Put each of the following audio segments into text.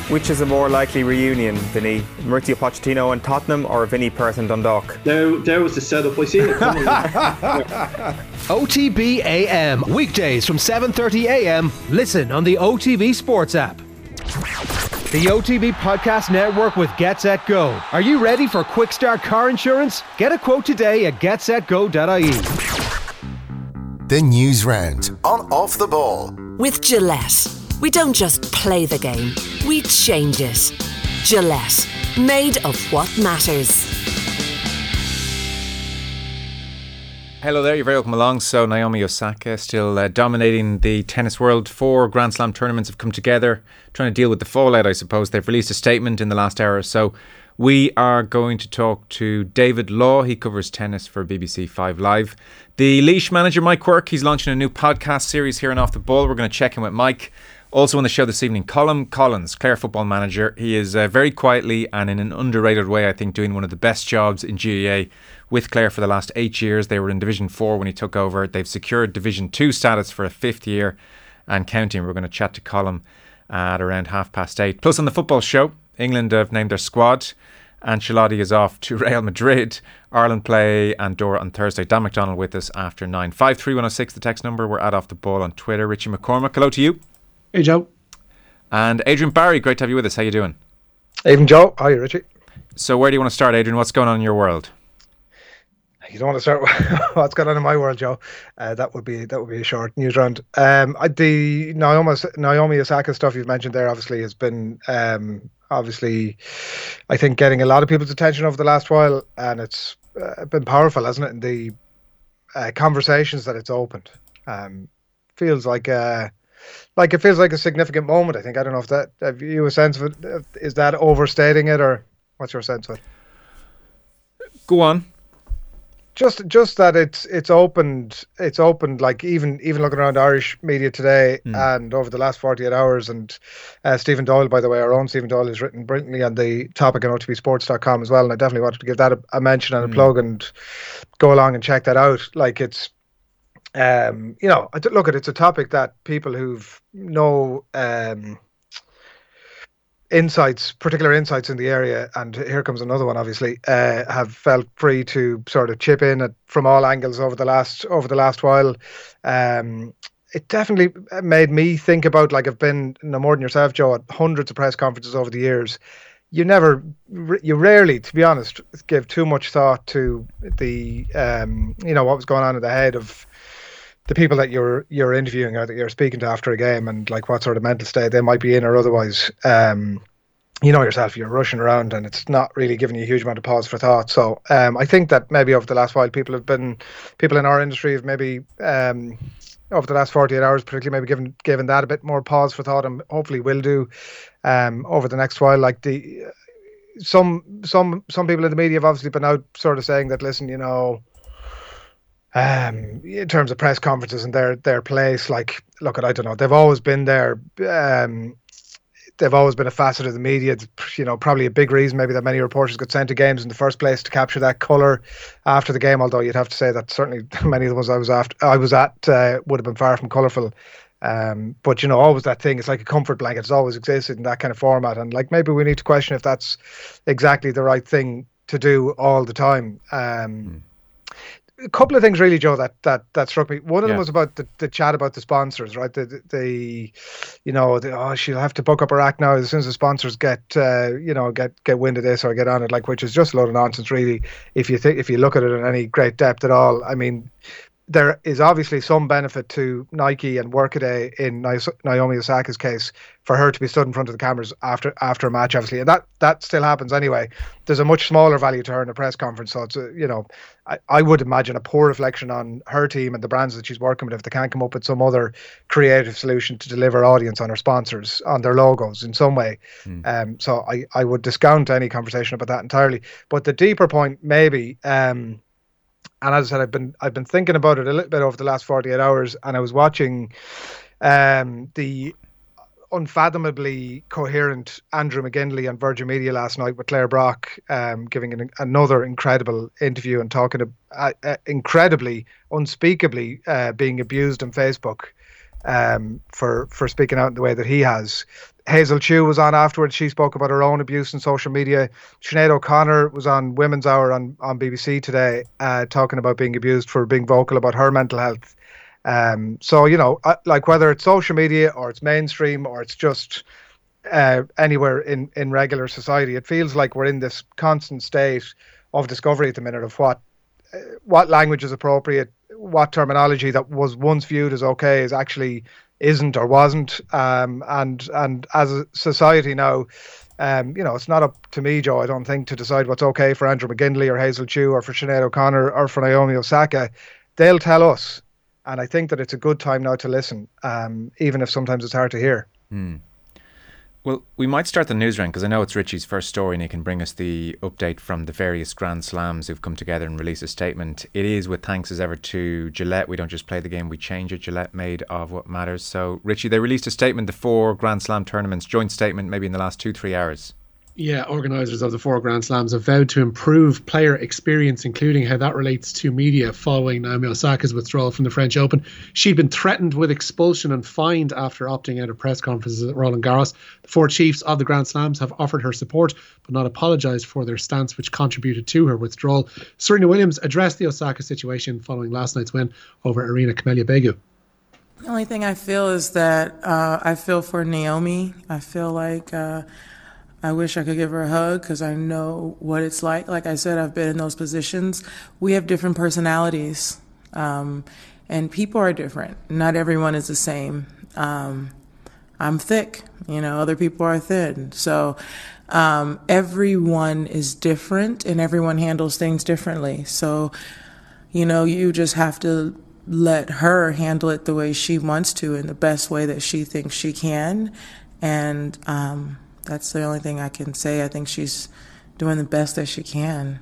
Which is a more likely reunion, Vinny? Mauricio Pochettino and Tottenham or Vinny Perth and Dundalk? There was the setup. I seen it coming. OTB AM, weekdays from 7:30 AM. Listen on the OTB Sports app. The OTB Podcast Network with GetSetGo. Are you ready for quick start car insurance? Get a quote today at getsetgo.ie. The news round on Off the Ball. With Gillette, we don't just play the game, we change it. Gillette, made of what matters. Hello there, you're very welcome along. So Naomi Osaka still dominating the tennis world. 4 Grand Slam tournaments have come together, trying to deal with the fallout, I suppose. They've released a statement in the last hour or so. We are going to talk to David Law. He covers tennis for BBC 5 Live. The Laois manager, Mike Quirke, he's launching a new podcast series here on Off the Ball. We're going to check in with Mike. Also on the show this evening, Colm Collins, Clare football manager. He is very quietly and in an underrated way, I think, doing one of the best jobs in GAA with Clare for the last 8 years. They were in Division 4 when he took over. They've secured Division 2 status for a 5th year and counting. We're going to chat to Colm at around 8:30. Plus on the football show, England have named their squad. Ancelotti is off to Real Madrid. Ireland play Andorra on Thursday. Dan McDonald with us after 9. 53106, the text number. We're at Off the Ball on Twitter. Richie McCormack, hello to you. Hey, Joe. And Adrian Barry, great to have you with us. How you doing? Even Joe. Hi, Richie. So where do you want to start, Adrian? What's going on in your world? You don't want to start with what's going on in my world, Joe. That would be a short news round. The Naomi Osaka stuff you've mentioned there obviously has been I think getting a lot of people's attention over the last while, and it's been powerful, hasn't it? In the conversations that it's opened, feels like it feels like a significant moment. I think. I don't know if that have you a sense of it. Is that overstating it, or what's your sense of it? Go on. Just that it's opened like even looking around Irish media today and over the last 48 hours, and Stephen Doyle, by the way, our own Stephen Doyle, has written brilliantly on the topic on OTBsports.com as well, and I definitely wanted to give that a mention and a plug and go along and check that out. Like it's it's a topic that people who've particular insights in the area, and here comes another one, obviously, have felt free to sort of chip in from all angles over the last while. It definitely made me think about, like, I've been no more than yourself, Joe, at hundreds of press conferences over the years. You rarely, to be honest, give too much thought to the what was going on in the head of the people that you're interviewing or that you're speaking to after a game, and like what sort of mental state they might be in or otherwise. Yourself, you're rushing around and it's not really giving you a huge amount of pause for thought. So I think that maybe over the last while, people in our industry have maybe over the last 48 hours particularly maybe given that a bit more pause for thought, and hopefully will do over the next while. Like some people in the media have obviously been out sort of saying that, listen, in terms of press conferences and their place, like, look, I don't know, they've always been there. They've always been a facet of the media. It's, probably a big reason maybe that many reporters got sent to games in the first place to capture that colour after the game. Although you'd have to say that certainly many of the ones I was at would have been far from colourful. But always that thing. It's like a comfort blanket. It's always existed in that kind of format. And like maybe we need to question if that's exactly the right thing to do all the time. A couple of things really, Joe, that struck me. One of them was about the chat about the sponsors, right? She'll have to book up her act now as soon as the sponsors get wind of this or get on it, like, which is just a load of nonsense, really. If you look at it in any great depth at all, I mean, there is obviously some benefit to Nike and Workaday in Naomi Osaka's case for her to be stood in front of the cameras after a match, obviously, and that still happens anyway. There's a much smaller value to her in a press conference, so it's I would imagine a poor reflection on her team and the brands that she's working with if they can't come up with some other creative solution to deliver audience on her sponsors, on their logos in some way. So I would discount any conversation about that entirely. But the deeper point, maybe. And as I said, I've been thinking about it a little bit over the last 48 hours, and I was watching the unfathomably coherent Andrew McGinley on Virgin Media last night with Claire Brock, giving another incredible interview and talking incredibly, unspeakably being abused on Facebook for speaking out in the way that he has. Hazel Chu was on afterwards. She spoke about her own abuse on social media. Sinead O'Connor was on Women's Hour on BBC today, talking about being abused for being vocal about her mental health. So, like whether it's social media or it's mainstream or it's just anywhere in regular society, it feels like we're in this constant state of discovery at the minute of what language is appropriate, what terminology that was once viewed as okay is actually isn't or wasn't, and as a society now, it's not up to me, Joe, I don't think, to decide what's okay for Andrew McGinley or Hazel Chu or for Sinead O'Connor or for Naomi Osaka. They'll tell us, and I think that it's a good time now to listen, even if sometimes it's hard to hear. Well, we might start the news round because I know it's Richie's first story and he can bring us the update from the various Grand Slams who've come together and released a statement. It is with thanks as ever to Gillette. We don't just play the game, we change it. Gillette, made of what matters. So, Richie, they released a statement, the 4 Grand Slam tournaments, joint statement maybe in the last 2-3 hours. Yeah, organisers of the 4 Grand Slams have vowed to improve player experience, including how that relates to media following Naomi Osaka's withdrawal from the French Open. She'd been threatened with expulsion and fined after opting out of press conferences at Roland Garros. The 4 chiefs of the Grand Slams have offered her support, but not apologised for their stance, which contributed to her withdrawal. Serena Williams addressed the Osaka situation following last night's win over Irina Camelia Begu. The only thing I feel is that I feel for Naomi. I feel like I wish I could give her a hug because I know what it's like. Like I said, I've been in those positions. We have different personalities, and people are different. Not everyone is the same. I'm thick, other people are thin. So everyone is different and everyone handles things differently. So, you just have to let her handle it the way she wants to in the best way that she thinks she can. And that's the only thing I can say. I think she's doing the best that she can.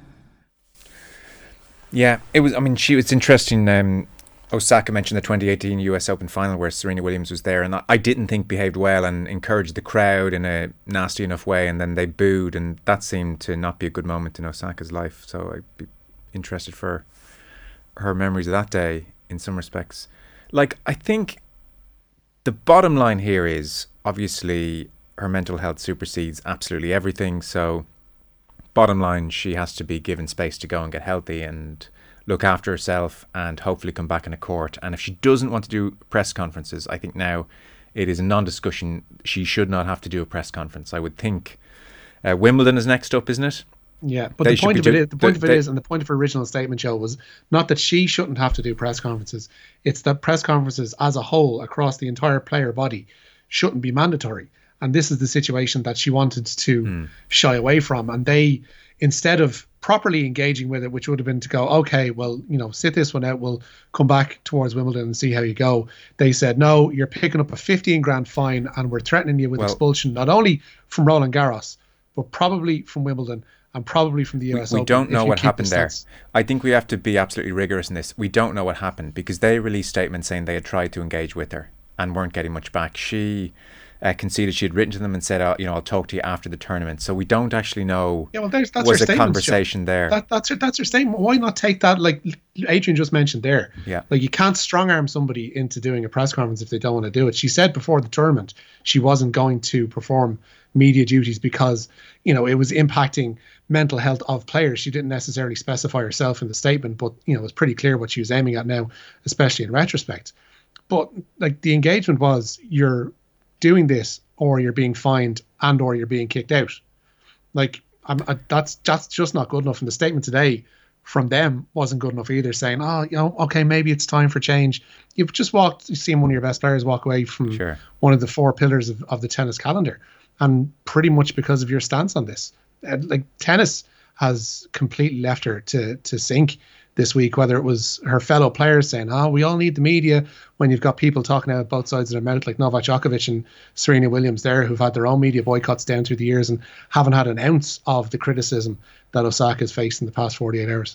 Yeah, it's interesting. Osaka mentioned the 2018 US Open final where Serena Williams was there, and I didn't think behaved well and encouraged the crowd in a nasty enough way, and then they booed, and that seemed to not be a good moment in Osaka's life. So I'd be interested for her memories of that day in some respects. Like, I think the bottom line here is obviously her mental health supersedes absolutely everything. So bottom line, she has to be given space to go and get healthy and look after herself and hopefully come back in a court. And if she doesn't want to do press conferences, I think now it is a non-discussion. She should not have to do a press conference. I would think Wimbledon is next up, isn't it? Yeah, but the point of it is, and the point of her original statement, Joe, was not that she shouldn't have to do press conferences. It's that press conferences as a whole across the entire player body shouldn't be mandatory. And this is the situation that she wanted to shy away from. And they, instead of properly engaging with it, which would have been to go, okay, well, sit this one out, we'll come back towards Wimbledon and see how you go. They said, no, you're picking up a 15 grand fine and we're threatening you with expulsion, not only from Roland Garros, but probably from Wimbledon and probably from the US Open. We don't know what happened there. I think we have to be absolutely rigorous in this. We don't know what happened because they released statements saying they had tried to engage with her and weren't getting much back. She conceded she had written to them and said, I'll talk to you after the tournament. So we don't actually know. Yeah, well, that's was her a conversation there. That's her statement. Why not take that? Like Adrian just mentioned there. Yeah. Like you can't strong arm somebody into doing a press conference if they don't want to do it. She said before the tournament she wasn't going to perform media duties because it was impacting mental health of players. She didn't necessarily specify herself in the statement, but it was pretty clear what she was aiming at now, especially in retrospect. But like the engagement was, you're doing this or you're being fined and or you're being kicked out. Like that's just not good enough. And the statement today from them wasn't good enough either, saying, okay, maybe it's time for change. You've seen one of your best players walk away from one of the 4 pillars of the tennis calendar, and pretty much because of your stance on this. Like tennis has completely left her to sink this week, whether it was her fellow players saying, we all need the media, when you've got people talking out both sides of their mouth like Novak Djokovic and Serena Williams there, who've had their own media boycotts down through the years and haven't had an ounce of the criticism that Osaka has faced in the past 48 hours.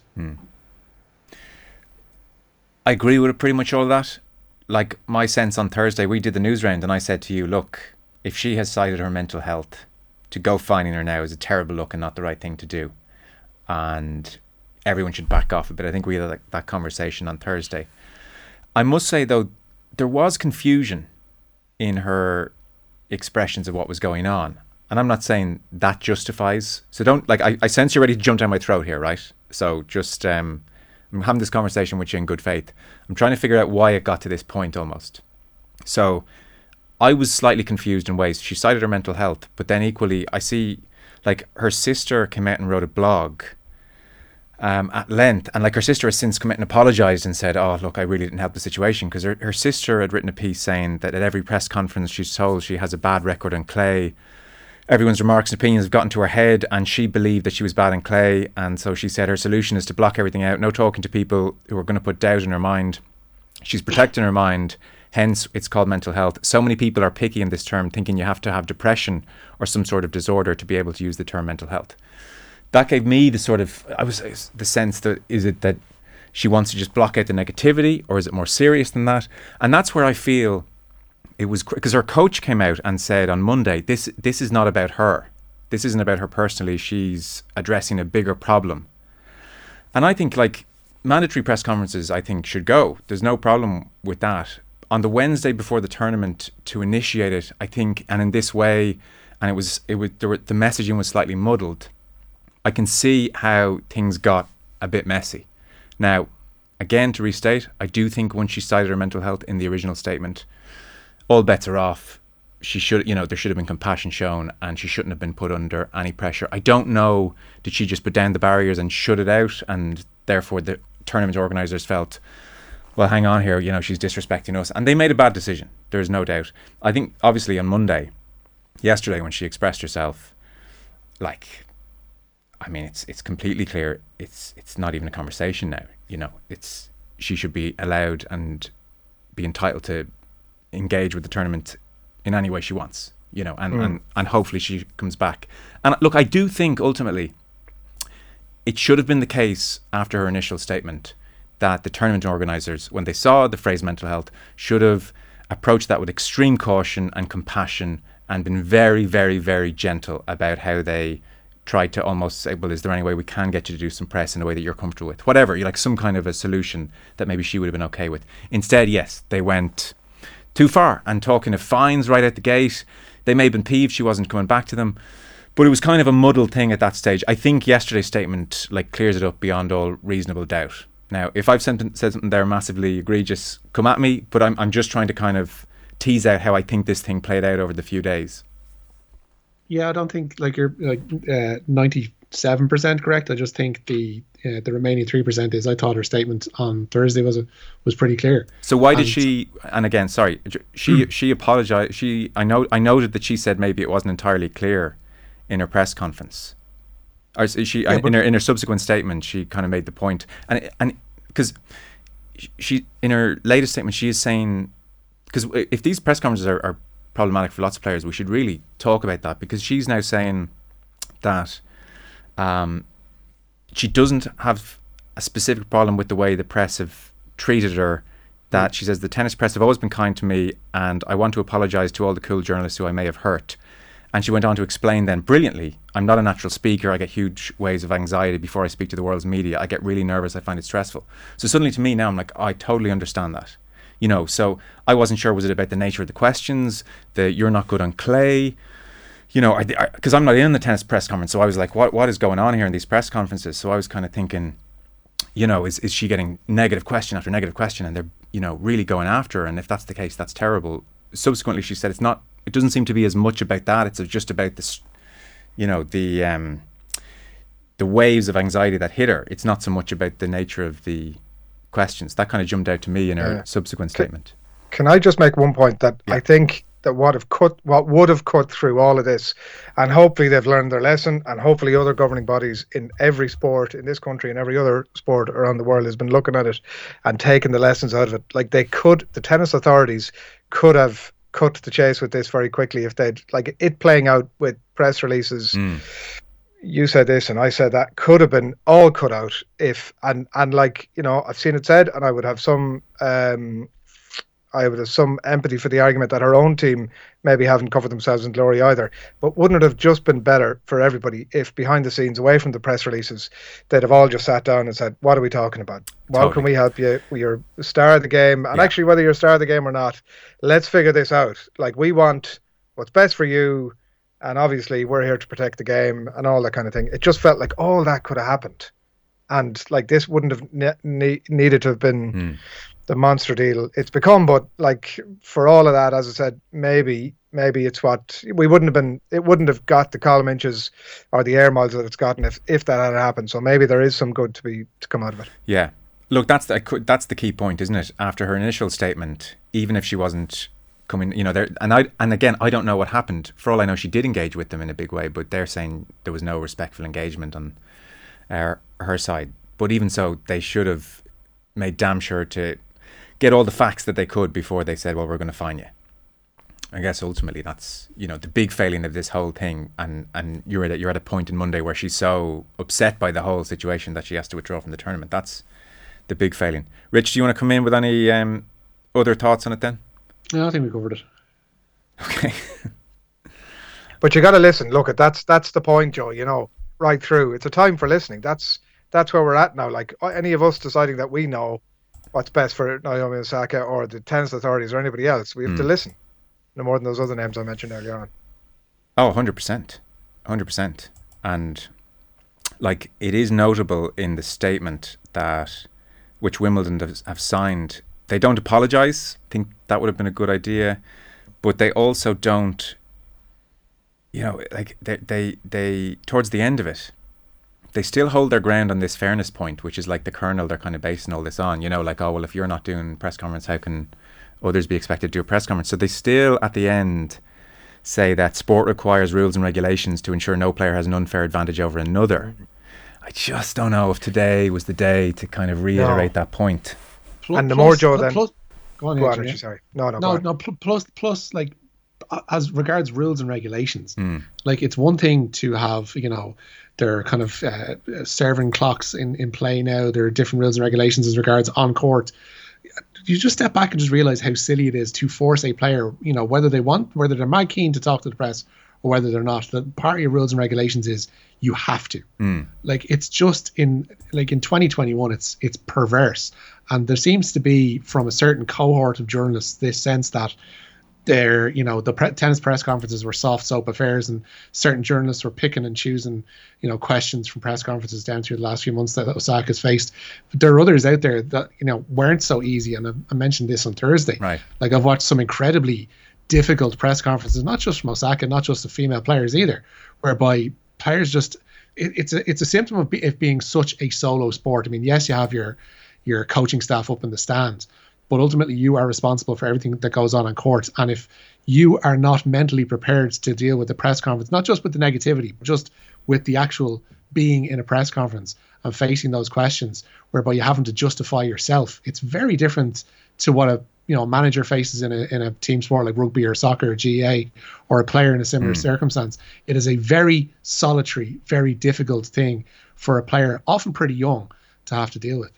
I agree with pretty much all of that. Like my sense on Thursday, we did the news round and I said to you, look, if she has cited her mental health, to go fining her now is a terrible look and not the right thing to do. And everyone should back off a bit. I think we had that conversation on Thursday. I must say, though, there was confusion in her expressions of what was going on. And I'm not saying that justifies. So don't, like, I sense you're ready to jump down my throat here, right? So just, I'm having this conversation with you in good faith. I'm trying to figure out why it got to this point almost. So I was slightly confused in ways. She cited her mental health, but then equally I see, like, her sister came out and wrote a blog at length, and like her sister has since come out and apologised and said, oh look, I really didn't help the situation, because her sister had written a piece saying that at every press conference she's told she has a bad record on clay. Everyone's remarks and opinions have gotten to her head, and she believed that she was bad in clay, and so she said her solution is to block everything out, no talking to people who are going to put doubt in her mind. She's protecting her mind, hence it's called mental health. So many people are picky in this term, thinking you have to have depression or some sort of disorder to be able to use the term mental health. That gave me the sense that, is it that she wants to just block out the negativity, or is it more serious than that? And that's where I feel it was, because her coach came out and said on Monday, this is not about her. This isn't about her personally. She's addressing a bigger problem. And I think, like, mandatory press conferences, I think, should go. There's no problem with that. On the Wednesday before the tournament, to initiate it, I think, and in this way, and the messaging was slightly muddled. I can see how things got a bit messy. Now, again, to restate, I do think once she cited her mental health in the original statement, all bets are off. She should, there should have been compassion shown, and she shouldn't have been put under any pressure. I don't know, did she just put down the barriers and shut it out, and therefore the tournament organisers felt, well, hang on here, she's disrespecting us, and they made a bad decision. There's no doubt. I think, obviously, on yesterday, when she expressed herself, it's completely clear. It's not even a conversation now. She should be allowed and be entitled to engage with the tournament in any way she wants. And hopefully she comes back. And look, I do think ultimately it should have been the case after her initial statement that the tournament organisers, when they saw the phrase mental health, should have approached that with extreme caution and compassion and been very, very, very gentle about how they tried to almost say, well, is there any way we can get you to do some press in a way that you're comfortable with? Whatever, some kind of a solution that maybe she would have been okay with. Instead, yes, they went too far and talking of fines right out the gate. They may have been peeved she wasn't coming back to them, but it was kind of a muddled thing at that stage. I think yesterday's statement clears it up beyond all reasonable doubt. Now, if I've said something there massively egregious, come at me, but I'm just trying to kind of tease out how I think this thing played out over the few days. Yeah, I don't think you're 97% correct. I just think the remaining 3% is, I thought her statement on Thursday was pretty clear. So why did she? And again, sorry, she apologized. I noted that she said maybe it wasn't entirely clear in her press conference. Or in her subsequent statement, she kind of made the point, and because she in her latest statement, she is saying, because if these press conferences are problematic for lots of players, we should really talk about that, because she's now saying that she doesn't have a specific problem with the way the press have treated her. That she says, the tennis press have always been kind to me, and I want to apologise to all the cool journalists who I may have hurt. And she went on to explain then brilliantly, I'm not a natural speaker. I get huge waves of anxiety before I speak to the world's media. I get really nervous. I find it stressful. So suddenly to me now, I'm like, I totally understand that. So I wasn't sure, was it about the nature of the questions, the you're not good on clay, because I'm not in the tennis press conference. So I was like, what is going on here in these press conferences? So I was kind of thinking, is she getting negative question after negative question, and they're, really going after her? And if that's the case, that's terrible. Subsequently, she said it doesn't seem to be as much about that. It's just about this, the waves of anxiety that hit her. It's not so much about the nature of the questions. That kind of jumped out to me in her subsequent statement. Can I just make one point that I think that what would have cut through all of this, and hopefully they've learned their lesson, and hopefully other governing bodies in every sport in this country and every other sport around the world has been looking at it and taking the lessons out of it. The tennis authorities could have cut to the chase with this very quickly if they'd it playing out with press releases. You said this and I said that, could have been all cut out if I've seen it said, and I would have some I would have some empathy for the argument that her own team maybe haven't covered themselves in glory either. But wouldn't it have just been better for everybody if behind the scenes, away from the press releases, they'd have all just sat down and said, what are we talking about? How can we help you? You're the star of the game. And actually, whether you're a star of the game or not, let's figure this out. Like, we want what's best for you. And obviously, we're here to protect the game and all that kind of thing. It just felt like all that could have happened. And like, this wouldn't have needed to have been the monster deal it's become. But like, for all of that, as I said, maybe it's what we wouldn't have been. It wouldn't have got the column inches or the air miles that it's gotten if that had happened. So maybe there is some good to come out of it. Yeah, look, that's the key point, isn't it? After her initial statement, even if she wasn't coming, there, and again, I don't know what happened. For all I know, she did engage with them in a big way, but they're saying there was no respectful engagement on her side. But even so, they should have made damn sure to get all the facts that they could before they said, well, we're going to fine you. I guess ultimately that's, the big failing of this whole thing. And you're at a point in Monday where she's so upset by the whole situation that she has to withdraw from the tournament. That's the big failing. Rich, do you want to come in with any other thoughts on it then? No, I think we covered it. Okay. But you got to listen. Look, that's the point, Joe, right through. It's a time for listening. That's where we're at now. Like, any of us deciding that we know what's best for Naomi Osaka or the tennis authorities or anybody else, we have to listen. No more than those other names I mentioned earlier on. Oh, 100%. 100%. And like, it is notable in the statement that which Wimbledon have signed, they don't apologise. I think that would have been a good idea. But they also don't, like they towards the end of it, they still hold their ground on this fairness point, which is like the kernel they're kind of basing all this on, like, oh, well, if you're not doing press conference, how can others be expected to do a press conference? So they still, at the end, say that sport requires rules and regulations to ensure no player has an unfair advantage over another. I just don't know if today was the day to kind of reiterate that point. And the more, Joe, then... Go on, Richie, sorry. No, plus, like, as regards rules and regulations, like, it's one thing to have, there are kind of serving clocks in play now. There are different rules and regulations as regards on court. You just step back and just realize how silly it is to force a player, whether they're mad keen to talk to the press or whether they're not. The part of your rules and regulations is you have to. Like, it's just in 2021, it's perverse. And there seems to be, from a certain cohort of journalists, this sense that they're, tennis press conferences were soft soap affairs, and certain journalists were picking and choosing, questions from press conferences down through the last few months that Osaka's faced. But there are others out there that, weren't so easy. And I mentioned this on Thursday. Right. Like, I've watched some incredibly difficult press conferences, not just from Osaka, not just the female players either, whereby players just, it's a symptom of it being such a solo sport. I mean, yes, you have your coaching staff up in the stands, but ultimately you are responsible for everything that goes on court. And if you are not mentally prepared to deal with the press conference, not just with the negativity, but just with the actual being in a press conference and facing those questions, whereby you're having to justify yourself, it's very different to what a manager faces in a team sport like rugby or soccer or GA, or a player in a similar circumstance. It is a very solitary, very difficult thing for a player, often pretty young, to have to deal with.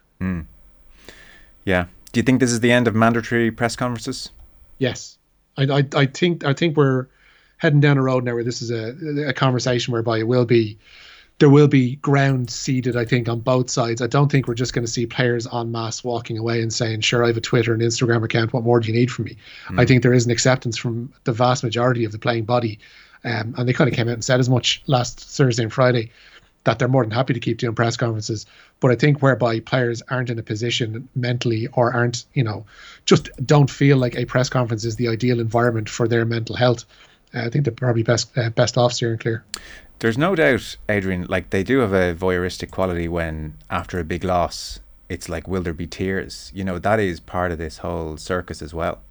Yeah. Do you think this is the end of mandatory press conferences? Yes. I think we're heading down a road now where this is a conversation whereby there will be ground ceded, I think, on both sides. I don't think we're just going to see players en masse walking away and saying, sure, I have a Twitter and Instagram account, what more do you need from me? I think there is an acceptance from the vast majority of the playing body. And they kind of came out and said as much last Thursday and Friday, that they're more than happy to keep doing press conferences. But I think whereby players aren't in a position mentally, or aren't, just don't feel like a press conference is the ideal environment for their mental health, I think they're probably best off steering clear. There's no doubt, Adrian, like, they do have a voyeuristic quality when, after a big loss, it's like, will there be tears? That is part of this whole circus as well.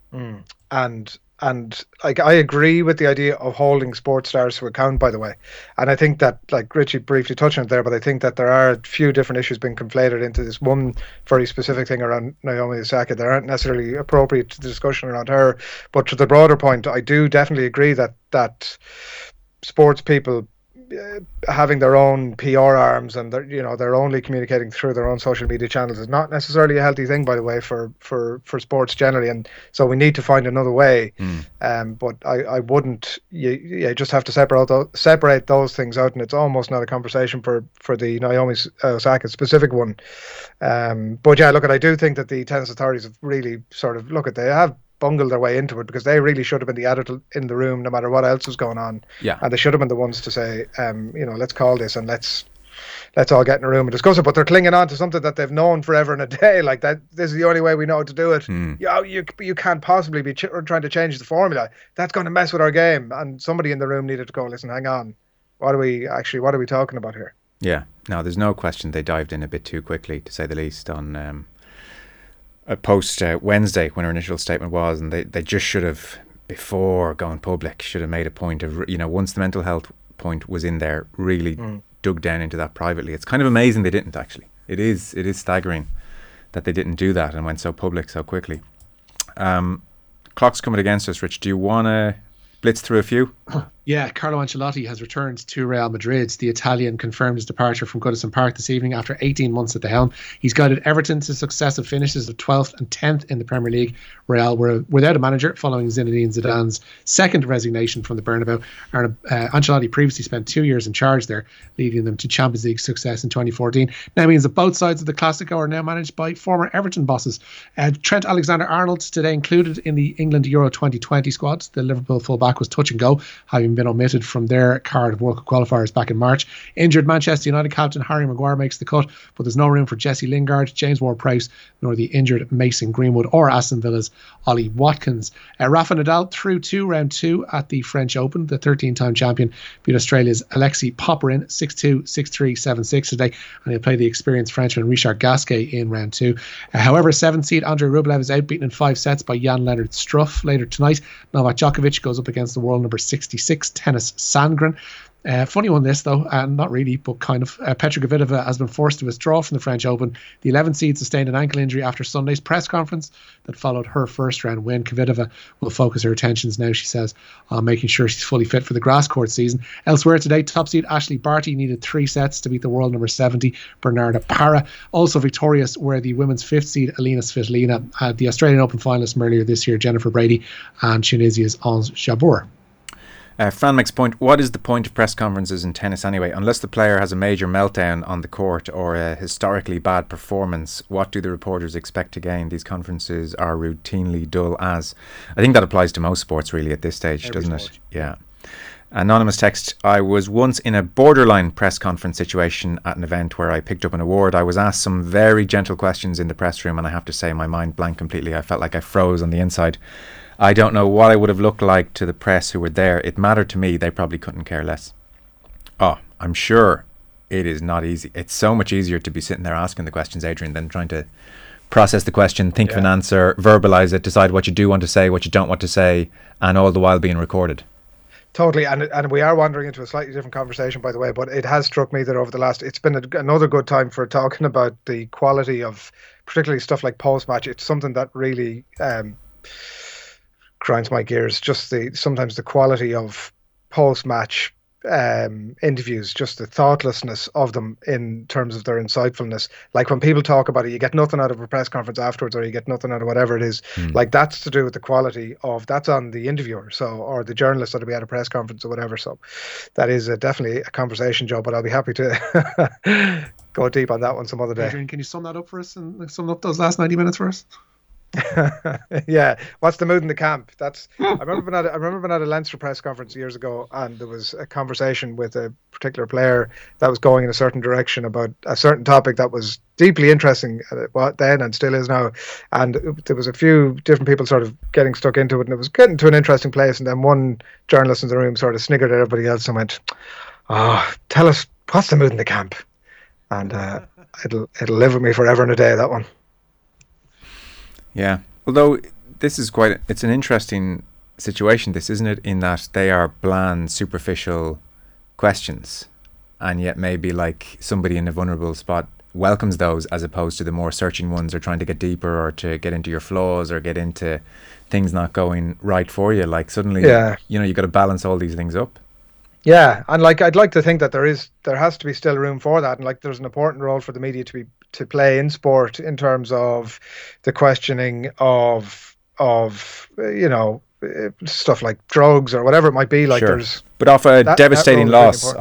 And like, I agree with the idea of holding sports stars to account, by the way. And I think that, like, Richie briefly touched on it there, but I think that there are a few different issues being conflated into this one very specific thing around Naomi Osaka that aren't necessarily appropriate to the discussion around her. But to the broader point, I do definitely agree that sports people having their own PR arms and they're only communicating through their own social media channels is not necessarily a healthy thing, by the way, for sports generally. And so we need to find another way. But I wouldn't. You just have to separate those things out, and it's almost not a conversation for the Naomi Osaka specific one. But yeah, look, I do think that the tennis authorities have really sort of they have bungled their way into it, because they really should have been the adult in the room no matter what else was going on. Yeah. And they should have been the ones to say, let's call this and let's all get in a room and discuss it. But they're clinging on to something that they've known forever and a day, like that. This is the only way we know how to do it. You can't possibly be trying to change the formula. That's going to mess with our game. And somebody in the room needed to go, listen, hang on. What are we talking about here? Yeah. No, there's no question they dived in a bit too quickly, to say the least, on post Wednesday, when her initial statement was, and they just should have, before going public, should have made a point of, once the mental health point was in there, really dug down into that privately. It's kind of amazing they didn't, actually. It is staggering that they didn't do that and went so public so quickly. Clock's coming against us, Rich. Do you want to blitz through a few? Yeah, Carlo Ancelotti has returned to Real Madrid. The Italian confirmed his departure from Goodison Park this evening after 18 months at the helm. He's guided Everton to successive finishes of 12th and 10th in the Premier League. Real were without a manager following Zinedine Zidane's second resignation from the Bernabeu. Ancelotti previously spent 2 years in charge there, leading them to Champions League success in 2014. Now means that both sides of the Classico are now managed by former Everton bosses. Trent Alexander-Arnold today included in the England Euro 2020 squad. The Liverpool fullback was touch and go, having been omitted from their card of World Cup qualifiers back in March. Injured Manchester United captain Harry Maguire makes the cut, but there's no room for Jesse Lingard, James Ward-Prowse, nor the injured Mason Greenwood or Aston Villa's Ollie Watkins. Rafa Nadal through to round 2 at the French Open. The 13-time champion beat Australia's Alexei Popyrin 6-2, 6-3, 7-6 today, and he'll play the experienced Frenchman Richard Gasquet in round 2. However, 7th seed Andrei Rublev is outbeaten in 5 sets by Jan-Lennard Struff. Later tonight, Novak Djokovic goes up against the world number 66 Tennis Sandgren. Funny one this though, and not really, but kind of. Petra Kvitova has been forced to withdraw from the French Open. The 11th seed sustained an ankle injury after Sunday's press conference that followed her first round win. Kvitova will focus her attentions now, she says, on making sure she's fully fit for the grass court season. Elsewhere today, top seed Ashley Barty needed 3 sets to beat the world number 70 Bernarda Parra. Also victorious were the women's 5th seed Alina Svitolina, the Australian Open finalist from earlier this year Jennifer Brady, and Tunisia's Ons Jabeur. Fran makes a point. What is the point of press conferences in tennis anyway? Unless the player has a major meltdown on the court or a historically bad performance, what do the reporters expect to gain? These conferences are routinely dull as. I think that applies to most sports really at this stage, doesn't it? Yeah. Anonymous text, I was once in a borderline press conference situation at an event where I picked up an award. I was asked some very gentle questions in the press room and I have to say my mind blanked completely. I felt like I froze on the inside. I don't know what I would have looked like to the press who were there. It mattered to me. They probably couldn't care less. Oh, I'm sure it is not easy. It's so much easier to be sitting there asking the questions, Adrian, than trying to process the question, think of an answer, verbalise it, decide what you do want to say, what you don't want to say, and all the while being recorded. Totally, and we are wandering into a slightly different conversation, by the way, but it has struck me that over the last, it's been another good time for talking about the quality of particularly stuff like post-match. It's something that really grinds my gears, just sometimes the quality of post-match interviews, just the thoughtlessness of them in terms of their insightfulness. Like when people talk about it, you get nothing out of a press conference afterwards, or you get nothing out of whatever it is. Like that's to do with the quality of, that's on the interviewer, or the journalist that'll be at a press conference or whatever. So that is definitely a conversation, Joe, but I'll be happy to go deep on that one some other day. Adrian, can you sum that up for us and sum up those last 90 minutes for us? Yeah, what's the mood in the camp? I remember being at a Leinster press conference years ago, and there was a conversation with a particular player that was going in a certain direction about a certain topic that was deeply interesting then and still is now, and there was a few different people sort of getting stuck into it, and it was getting to an interesting place, and then one journalist in the room sort of sniggered at everybody else and went, "Oh, tell us, what's the mood in the camp?" And it'll live with me forever and a day, that one. Yeah, although this is it's an interesting situation, this, isn't it, in that they are bland, superficial questions, and yet maybe like somebody in a vulnerable spot welcomes those as opposed to the more searching ones, or trying to get deeper, or to get into your flaws, or get into things not going right for you. Like suddenly, you got to balance all these things up. Yeah, and like I'd like to think that there has to be still room for that, and like there's an important role for the media to play in sport in terms of the questioning of stuff like drugs or whatever it might be. Like there's but off a devastating loss,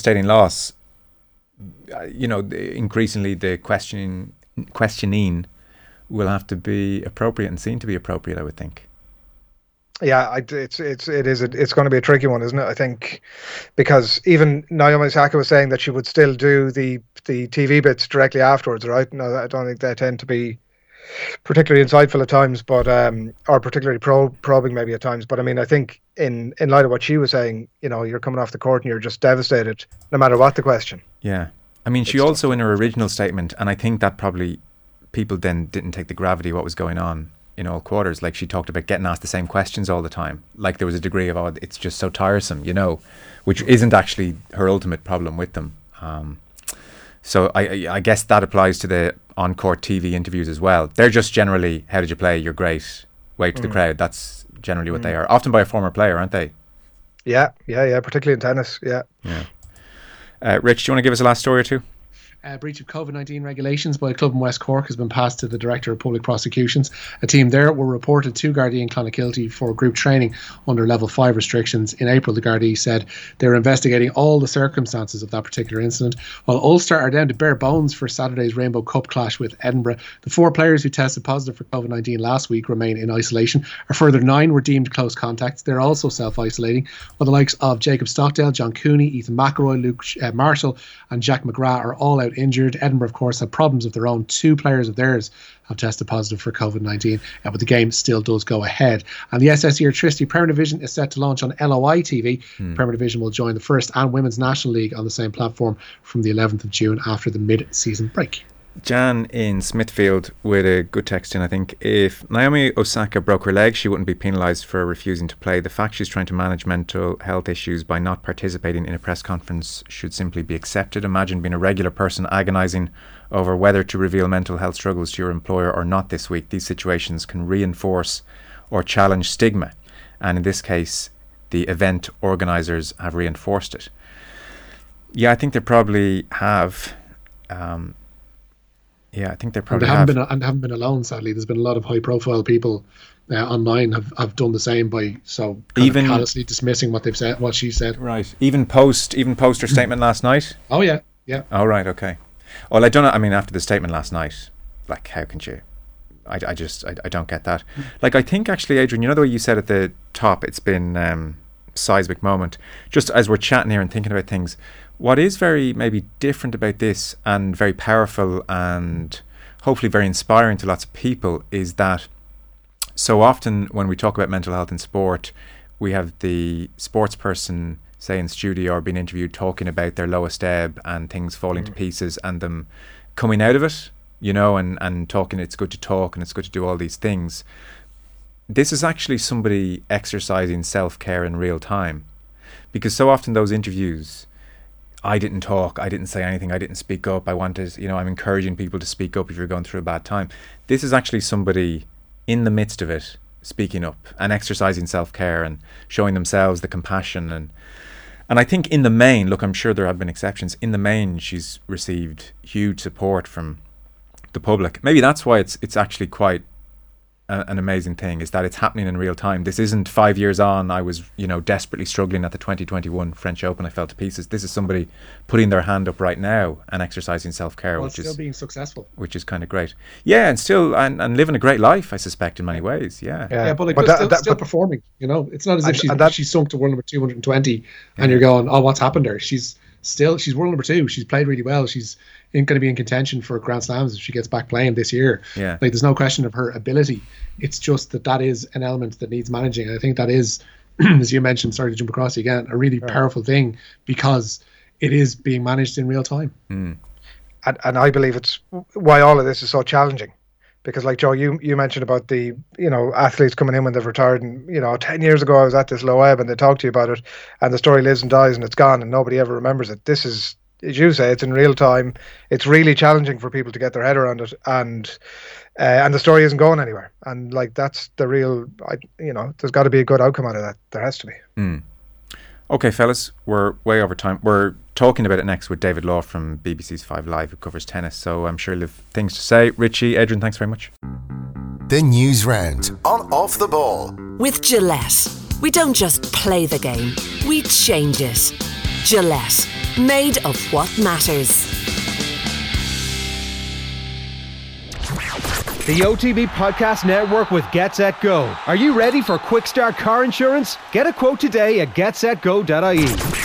increasingly the questioning will have to be appropriate and seen to be appropriate, I would think. Yeah, it's going to be a tricky one, isn't it? I think because even Naomi Osaka was saying that she would still do the TV bits directly afterwards, right? No, I don't think they tend to be particularly insightful at times, but or particularly probing maybe at times. But I mean, I think in light of what she was saying, you're coming off the court and you're just devastated, no matter what the question. Yeah, I mean, she also in her original statement, and I think that probably people then didn't take the gravity of what was going on in all quarters. Like she talked about getting asked the same questions all the time. Like there was a degree of, it's just so tiresome, which isn't actually her ultimate problem with them. So I guess that applies to the on-court TV interviews as well. They're just generally, how did you play? You're great. Wave to the crowd. That's generally what they are. Often by a former player, aren't they? Yeah. Particularly in tennis. Yeah. Rich, do you want to give us a last story or two? Breach of COVID-19 regulations by a club in West Cork has been passed to the Director of Public Prosecutions. A team there were reported to Gardaí in Clonakilty for group training under level 5 restrictions. In April, the Gardaí said they're investigating all the circumstances of that particular incident. While Ulster are down to bare bones for Saturday's Rainbow Cup clash with Edinburgh, the 4 players who tested positive for COVID-19 last week remain in isolation. A further 9 were deemed close contacts. They're also self-isolating, while the likes of Jacob Stockdale, John Cooney, Ethan McElroy, Luke Marshall and Jack McGrath are all out injured. Edinburgh, of course, have problems of their own. 2 players of theirs have tested positive for COVID-19, but the game still does go ahead. And the SSE Electricity Premier Division is set to launch on LOI TV. Premier Division will join the First and Women's National League on the same platform from the 11th of June after the mid-season break. Jan in Smithfield with a good text in, I think. If Naomi Osaka broke her leg, she wouldn't be penalised for refusing to play. The fact she's trying to manage mental health issues by not participating in a press conference should simply be accepted. Imagine being a regular person agonising over whether to reveal mental health struggles to your employer or not this week. These situations can reinforce or challenge stigma, and in this case the event organisers have reinforced it. Yeah, I think they probably have. I think they probably have. And they haven't been alone, sadly. There's been a lot of high-profile people online have done the same by even callously dismissing what they've said, what she said. Right. Even post her statement last night. Oh yeah. Oh right. Okay. Well, I don't know. I mean, after the statement last night, like, how can you? I don't get that. Like, I think actually, Adrian, the way you said at the top, it's been seismic moment. Just as we're chatting here and thinking about things. What is very maybe different about this and very powerful and hopefully very inspiring to lots of people is that so often when we talk about mental health in sport, we have the sports person, say in studio or being interviewed, talking about their lowest ebb and things falling to pieces and them coming out of it, and talking, it's good to talk and it's good to do all these things. This is actually somebody exercising self-care in real time, because so often those interviews, I didn't talk, I didn't say anything, I didn't speak up, I wanted, I'm encouraging people to speak up if you're going through a bad time. This is actually somebody in the midst of it speaking up and exercising self-care and showing themselves the compassion. And I think in the main, look, I'm sure there have been exceptions, in the main she's received huge support from the public. Maybe that's why it's actually quite an amazing thing, is that it's happening in real time. This isn't 5 years on, I was desperately struggling at the 2021 French Open, I fell to pieces. This is somebody putting their hand up right now and exercising self-care, which is still being successful, which is kind of great. And still and living a great life, I suspect, in many ways. But still performing. It's not as if she's sunk to world number 220 and you're going, oh, what's happened there? She's world number 2. She's played really well. She's going to be in contention for Grand Slams if she gets back playing this year. Like, there's no question of her ability. It's just that is an element that needs managing. And I think that is, as you mentioned, sorry to jump across you again, a really powerful thing, because it is being managed in real time. And I believe it's why all of this is so challenging. Because, like, Joe, you mentioned about the, athletes coming in when they've retired, and, 10 years ago I was at this low ebb and they talk to you about it and the story lives and dies and it's gone and nobody ever remembers it. This is, as you say, it's in real time. It's really challenging for people to get their head around it, and the story isn't going anywhere. And, like, that's the real, there's got to be a good outcome out of that. There has to be. Okay, fellas, we're way over time. We're talking about it next with David Law from BBC's 5 Live, who covers tennis, so I'm sure he'll have things to say. Richie, Adrian, thanks very much. The News Round on Off the Ball. With Gillette, we don't just play the game, we change it. Gillette, made of what matters. The OTB Podcast Network with GetSetGo. Are you ready for quick start car insurance? Get a quote today at getsetgo.ie.